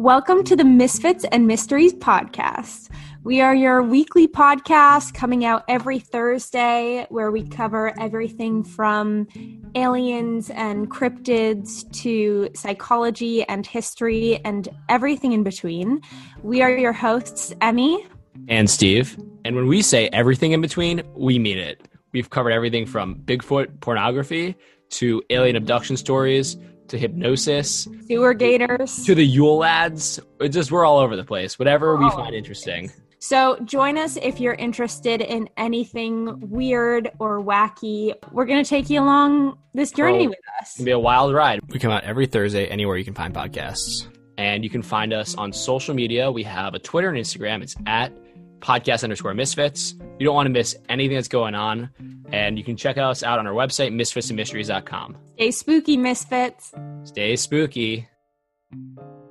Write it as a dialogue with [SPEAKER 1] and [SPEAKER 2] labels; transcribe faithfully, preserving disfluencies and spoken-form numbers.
[SPEAKER 1] Welcome to the Misfits and Mysteries podcast. We are your weekly podcast coming out every Thursday where we cover everything from aliens and cryptids to psychology and history and everything in between. We are your hosts, Emmy
[SPEAKER 2] and Steve. And when we say everything in between, we mean it. We've covered everything from Bigfoot pornography to alien abduction stories to hypnosis,
[SPEAKER 1] sewer gators,
[SPEAKER 2] to the Yule lads. It's just, we're all over the place, whatever we find interesting.
[SPEAKER 1] So join us if you're interested in anything weird or wacky. We're going to take you along this journey oh, with us.
[SPEAKER 2] It's going to be a wild ride. We come out every Thursday anywhere you can find podcasts. And you can find us on social media. We have a Twitter and Instagram. It's at podcast underscore misfits. You don't want to miss anything that's going on. And you can check us out on our website, misfits and mysteries dot com.
[SPEAKER 1] Stay spooky, Misfits.
[SPEAKER 2] Stay spooky.